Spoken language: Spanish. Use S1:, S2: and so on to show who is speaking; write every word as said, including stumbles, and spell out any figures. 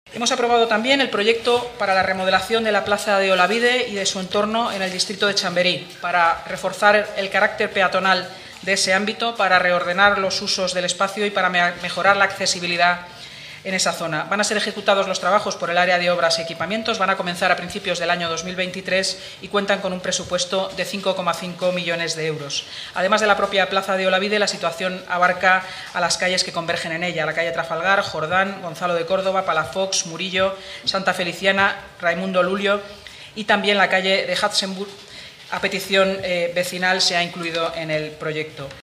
S1: Hemos aprobado también el proyecto para la remodelación de la plaza de Olavide y de su entorno en el distrito de Chamberí, para reforzar el carácter peatonal de ese ámbito, para reordenar los usos del espacio y para mejorar la accesibilidad en esa zona. Van a ser ejecutados los trabajos por el área de obras y equipamientos, van a comenzar a principios del año dos mil veintitrés y cuentan con un presupuesto de cinco coma cinco millones de euros. Además de la propia plaza de Olavide, la situación abarca a las calles que convergen en ella, la calle Trafalgar, Jordán, Gonzalo de Córdoba, Palafox, Murillo, Santa Feliciana, Raimundo Lulio y también la calle de Hatzenburg. A petición eh, vecinal se ha incluido en el proyecto.